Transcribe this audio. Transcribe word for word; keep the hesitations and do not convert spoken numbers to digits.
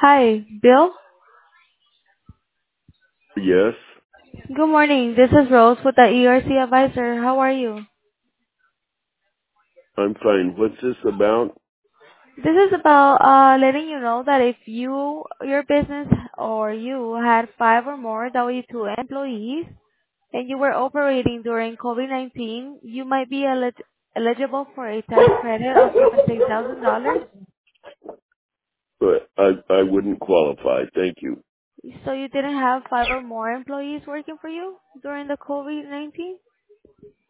Hi, Bill. Yes, Good morning. This is Rose with the E R C Advisor. How are you? I'm fine. What's this about? This is about uh, letting you know that if you, your business or you had five or more W two employees and you were operating during COVID nineteen, you might be elig- eligible for a tax credit of up to six thousand dollars. But I I wouldn't qualify. Thank you. So you didn't have five or more employees working for you during the COVID nineteen?